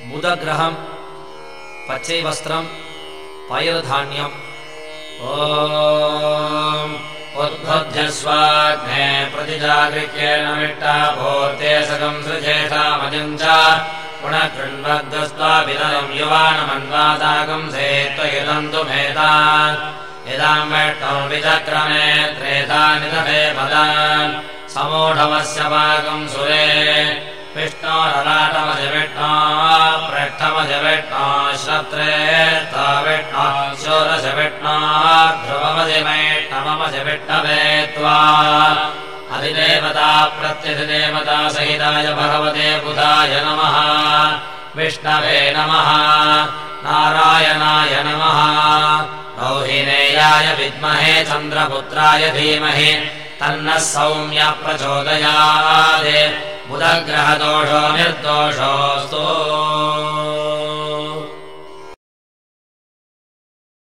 बुधग्रहम् पच्चैवस्त्रम् पैर्धान्यम् ॐ उद्बुध्यस्वाग्ने प्रतिजागृह्येण विट्टा भूर्ते सकम् सृजेषामजम् च पुनः कृण्वद्गस्त्वाभितरम् युवानमन्वादागम् सेत्त्वयुदम् तु भेदान् इदाम् वेट्टम् विचक्रमे त्रेधा निदधे पदान् समूढवस्य पाकम् सुरे विष्णोरलाटमधिविष्णो पृष्ठमधिविष्णो श्रत्रेत्ताविष्णो शोरसविष्णो ध्रुवमधिवैष्णवमधिविष्णवे त्वा अधिदेवता प्रत्यधिदेवता सहिताय भगवते बुधाय नमः विष्णवे नमः नारायणाय नमः रौहिणेयाय विद्महे चन्द्रपुत्राय धीमहि तन्नः सौम्यः प्रचोदयात् बुधग्रहदोषो निर्दोषोऽस्तु।